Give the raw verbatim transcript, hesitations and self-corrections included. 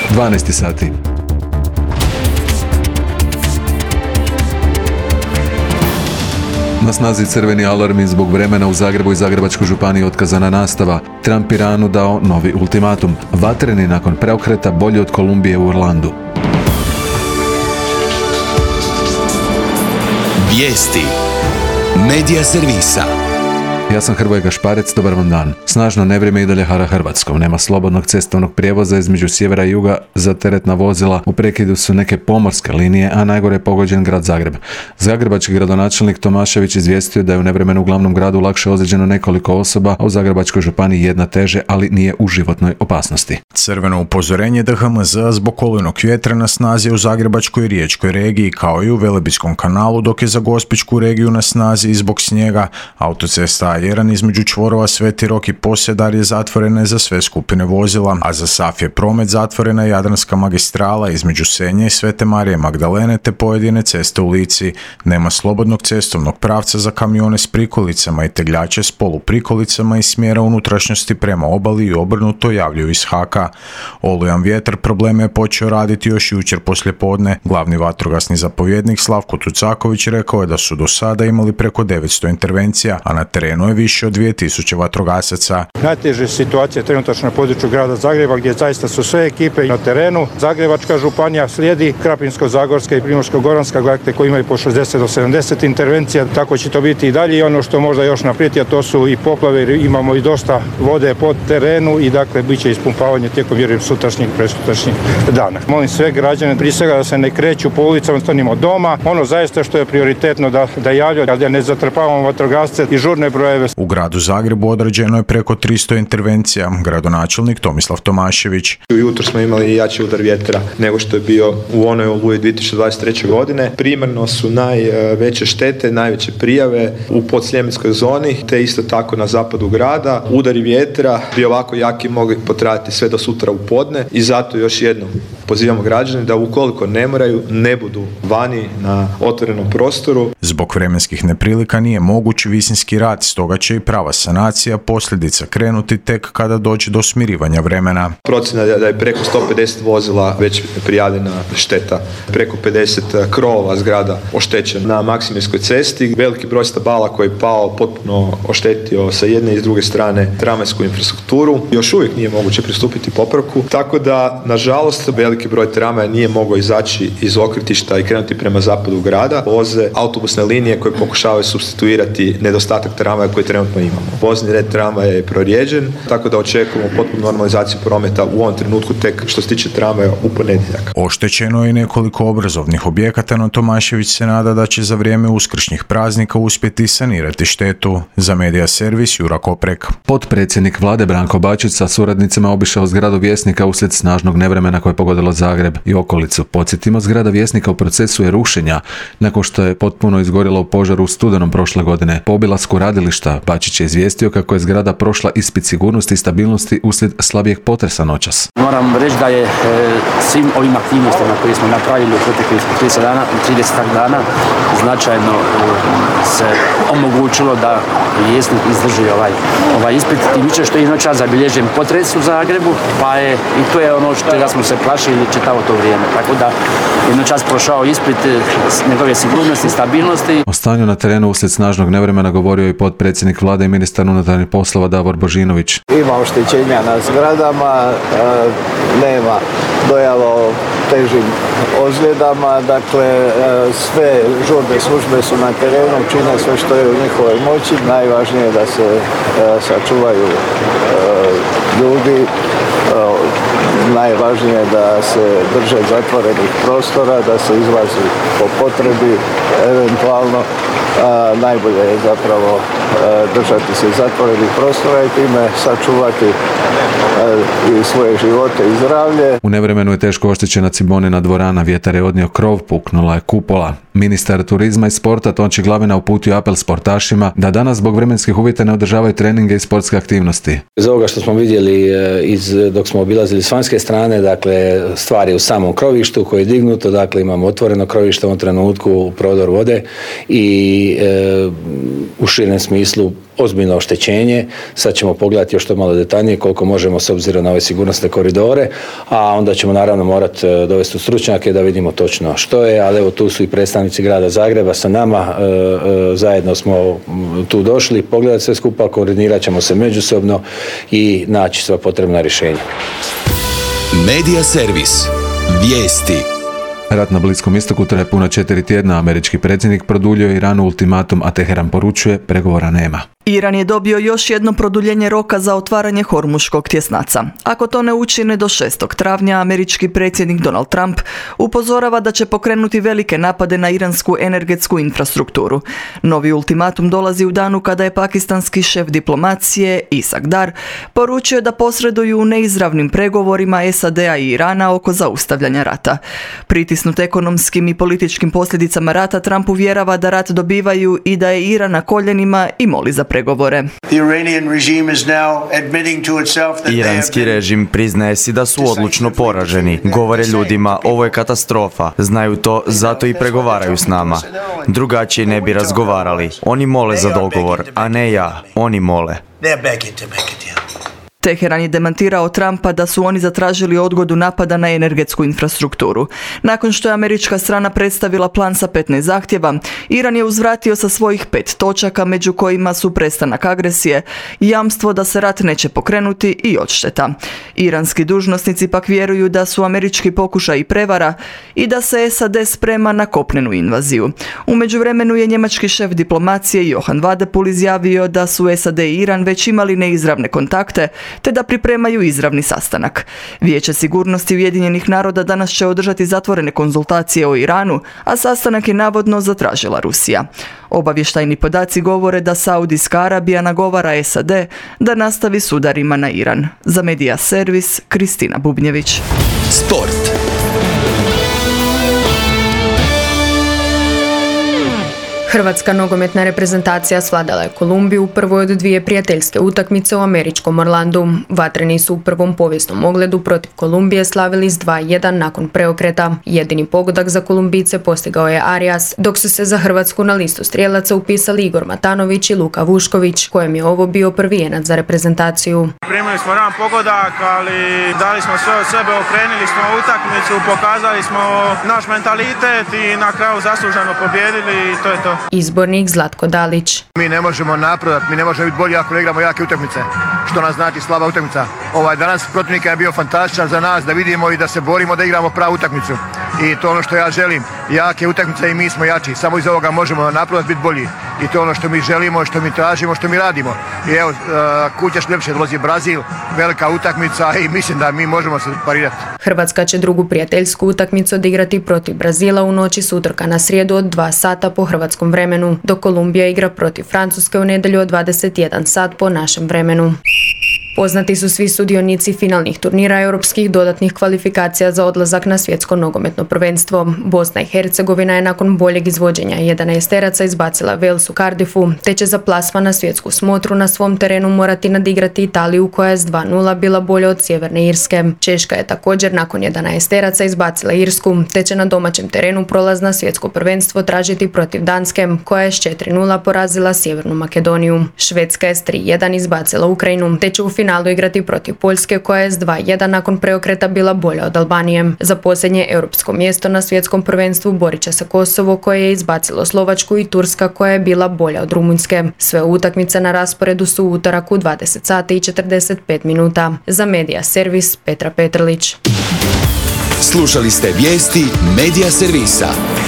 dvanaest sati. Na snazi crveni alarm i zbog vremena u Zagrebu i Zagrebačkoj županiji otkazana nastava. Trump Iranu dao novi ultimatum. Vatreni nakon preokreta bolji od Kolumbije u Orlandu. Vijesti Medija servisa. Ja sam Hrvoje Gašparec, dobar vam dan. Snažno nevrijeme i dalje hara Hrvatskom. Nema slobodnog cestovnog prijevoza između sjevera i juga za teretna vozila. U prekidu su neke pomorske linije, a najgore je pogođen grad Zagreb. Zagrebački gradonačelnik Tomašević izvijestio da je u nevremenu u glavnom gradu lakše ozlijeđeno nekoliko osoba, a u Zagrebačkoj županiji jedna teže, ali nije u životnoj opasnosti. Crveno upozorenje D H M Z zbog olujnog vjetra na snazi u Zagrebačkoj i Riječkoj regiji, kao i u Velebitskom kanalu, dok je za Gospićku regiju na snazi i zbog snijega. Autocesta A jedan između čvorova Sveti Rok i Posedarje je zatvorena za sve skupine vozila, a za sav je promet zatvorena Jadranska magistrala između Senja i Svete Marije Magdalene te pojedine ceste u Lici. Nema slobodnog cestovnog pravca za kamione s prikolicama i tegljače s poluprikolicama iz smjera unutrašnjosti prema obali i obrnuto, javljaju iz Haka. Olujan vjetar probleme je počeo raditi još jučer poslijepodne. Glavni vatrogasni zapovjednik Slavko Tucaković rekao je da su do sada imali preko devetsto intervencija, a na terenu je više od dvije tisuće vatrogasaca. Najteže situacije trenutačno na području grada Zagreba, gdje zaista su sve ekipe na terenu. Zagrebačka županija slijedi, Krapinsko-zagorska i Primorsko-goranska, gledajte, koji imaju po šezdeset do sedamdeset intervencija, tako će to biti i dalje. I ono što možda još naprijeti, a to su i poplave, jer imamo i dosta vode pod terenu i dakle bit će ispumpavanje tijekom, vjerujem, sutrašnjeg, presutrašnjeg dana. Molim sve građane prije svega da se ne kreću po ulicama, ostanimo doma. Ono zaista što je prioritetno da, da javljaju, da ne zatrpavamo vatrogasce i žurne brojeve. U gradu Zagrebu određeno je preko tristo intervencija, gradonačelnik Tomislav Tomašević. Ujutro smo imali jači udar vjetra nego što je bio u onoj oluji dvije tisuće dvadeset treće. godine. Primarno su najveće štete, najveće prijave u podsljemenskoj zoni, te isto tako na zapadu grada. Udari vjetra bi ovako jaki mogli potrajati sve do sutra u podne i zato još jednom pozivamo građane da ukoliko ne moraju, ne budu vani na otvorenom prostoru. Zbog vremenskih neprilika nije moguć visinski rad, stoga će i prava sanacija posljedica krenuti tek kada dođe do smirivanja vremena. Procjena je da je preko sto pedeset vozila već prijavljena šteta, preko pedeset krovova zgrada oštećeno na Maksimirskoj cesti. Veliki broj stabala koji je pao potpuno oštetio sa jedne i s druge strane tramvajsku infrastrukturu. Još uvijek nije moguće pristupiti popravku, tako da nažalost veliki broj tramvaja nije mogao izaći iz okretišta i krenuti prema zapadu grada. Voze autobusne linije koje pokušavaju supstituirati nedostatak tramvaja koji trenutno imamo. Vozni red tramvaja je prorijeđen, tako da očekujemo potpunu normalizaciju prometa u ovom trenutku tek što se tiče tramvaja u ponedjeljak. Oštećeno je nekoliko obrazovnih objekata, no Tomašević se nada da će za vrijeme uskršnjih praznika uspjeti sanirati štetu. Za Medija servis Jura Koprek. Potpredsjednik vlade Branko Bačić sa suradnicima obišao zgradu Vjesnika uslijed snažnog nevremena koje je pogodilo Zagreb i okolicu. Podsjetimo, zgrada Vjesnika u procesu je rušenja nakon što je potpuno izgorjela u požaru u studenom prošle godine. Po obilasku radilišta Bačić je izvijestio kako je zgrada prošla ispit sigurnosti i stabilnosti uslijed slabijeg potresa noćas. Moram reći da je e, svim ovim aktivnostima koje smo napravili u proteklih trideset dana, trideset dana značajno e, se omogućilo da Vjesnik izdrži ovaj, ovaj ispit. Tim više što je noćas zabilježen potres u Zagrebu, pa je i to je ono što smo se plašili čitavo to vrijeme. Tako da je noćas prošao ispit njegove sigurnosti i stabilnosti. O stanju na terenu uslijed snažnog nevremena govorio i potpredsjednik vlade i ministar unutarnjih poslova Davor Božinović. Ima oštećenja na zgradama, nema dojava o težim ozljedama, dakle sve žurne službe su na terenu, čine sve što je u njihovoj moći. Najvažnije je da se sačuvaju ljudi, najvažnije je da se drže zatvorenih prostora, da se izlazi po potrebi, eventualno a, najbolje je zapravo a, držati se zatvorenih prostora i time sačuvati a, i svoje živote i zdravlje. U nevremenu je teško oštećena Cibonina dvorana, vjetar je odnio krov, puknula je kupola. Ministar turizma i sporta Tonči Glavina uputio apel sportašima da danas zbog vremenskih uvjeta ne održavaju treninge i sportske aktivnosti. Iz ovoga što smo vidjeli iz, dok smo obilazili dolazili s vanjske strane, dakle stvar je u samom krovištu koje je dignuto, dakle imamo otvoreno krovište u ovom trenutku, prodor vode i e, u širem smislu ozbiljno oštećenje. Sad ćemo pogledati još to malo detaljnije koliko možemo s obzirom na ove sigurnosne koridore, a onda ćemo naravno morati dovesti u stručnjake da vidimo točno što je, ali evo tu su i predstavnici grada Zagreba sa nama, e, e, zajedno smo tu došli, pogledati sve skupa, koordinirat ćemo se međusobno i naći sva potrebna rješenja. Medija servis. Vijesti. Rat na Bliskom istoku traje puna četiri tjedna. Američki predsjednik produljio Iranu ultimatum, a Teheran poručuje pregovora nema. Iran je dobio još jedno produljenje roka za otvaranje Hormuškog tjesnaca. Ako to ne učine do šestog travnja, američki predsjednik Donald Trump upozorava da će pokrenuti velike napade na iransku energetsku infrastrukturu. Novi ultimatum dolazi u danu kada je pakistanski šef diplomacije Isak Dar poručio da posreduju u neizravnim pregovorima S A D-a i Irana oko zaustavljanja rata. Pritisnut ekonomskim i političkim posljedicama rata, Trump uvjerava da rat dobivaju i da je Iran na koljenima i moli za pregovore. Iranski režim priznaje si da su odlučno poraženi. Govore ljudima, ovo je katastrofa. Znaju to, zato i pregovaraju s nama. Drugačije ne bi razgovarali. Oni mole za dogovor, a ne ja. Oni mole. Teheran je demantirao Trumpa da su oni zatražili odgodu napada na energetsku infrastrukturu. Nakon što je američka strana predstavila plan sa petnaest zahtjeva, Iran je uzvratio sa svojih pet točaka, među kojima su prestanak agresije, jamstvo da se rat neće pokrenuti i odšteta. Iranski dužnosnici pak vjeruju da su američki pokušaji prevara i da se S A D sprema na kopnenu invaziju. U međuvremenu je njemački šef diplomacije Johann Wadephul izjavio da su S A D i Iran već imali neizravne kontakte, te da pripremaju izravni sastanak. Vijeće sigurnosti Ujedinjenih naroda danas će održati zatvorene konzultacije o Iranu, a sastanak je navodno zatražila Rusija. Obavještajni podaci govore da Saudijska Arabija nagovara S A D da nastavi s udarima na Iran. Za Medija servis, Kristina Bubnjević. Sport. Hrvatska nogometna reprezentacija svladala je Kolumbiju u prvoj od dvije prijateljske utakmice u američkom Orlandu. Vatreni su u prvom povijesnom ogledu protiv Kolumbije slavili s dva jedan nakon preokreta. Jedini pogodak za Kolumbice postigao je Arias, dok su se za Hrvatsku na listu strijelaca upisali Igor Matanović i Luka Vušković, kojem je ovo bio prvijenac za reprezentaciju. Primili smo jedan pogodak, ali dali smo sve od sebe, okrenuli smo utakmicu, pokazali smo naš mentalitet i na kraju zasluženo pobijedili i to je to. Izbornik Zlatko Dalić. Mi ne možemo napredati, mi ne možemo biti bolji ako ne igramo jake utakmice. Što nas znači slaba utakmica. Ovaj danas protivnik je bio fantastičan za nas da vidimo i da se borimo da igramo pravu utakmicu. I to je ono što ja želim. Jake utakmice i mi smo jači. Samo iz ovoga možemo napredati, biti bolji. I to je ono što mi želimo, što mi tražimo, što mi radimo. I evo, kuća Šljepše dolazi Brazil, velika utakmica i mislim da mi možemo se parirati. Hrvatska će drugu prijateljsku utakmicu odigrati protiv Brazila u noći s utorka na srijedu od dva sata po hrvatskom vremenu, dok Kolumbija igra protiv Francuske u nedjelju od dvadeset jedan sat po našem vremenu. Poznati su svi sudionici finalnih turnira europskih dodatnih kvalifikacija za odlazak na svjetsko nogometno prvenstvo. Bosna i Hercegovina je nakon boljeg izvođenja jedanaesteraca izbacila Wales u Cardiffu, te će za plasman na svjetsku smotru na svom terenu morati nadigrati Italiju koja je s dva nula bila bolja od Sjeverne Irske. Češka je također nakon jedanaesteraca izbacila Irsku, te će na domaćem terenu prolaz na svjetsko prvenstvo tražiti protiv Danske, koja je s četiri nula porazila Sjevernu Makedoniju. Švedska je s tri jedan izbacila Ukrajinu, te će u finalu igrati protiv Poljske koja je s dva jedan nakon preokreta bila bolja od Albanije. Za posljednje europsko mjesto na svjetskom prvenstvu borit će se Kosovo koje je izbacilo Slovačku i Turska koja je bila bolja od Rumunjske. Sve utakmice na rasporedu su u utorak u dvadeset sati i četrdeset pet minuta. Za Medija servis Petra Petrlić. Slušali ste vijesti Medija servisa.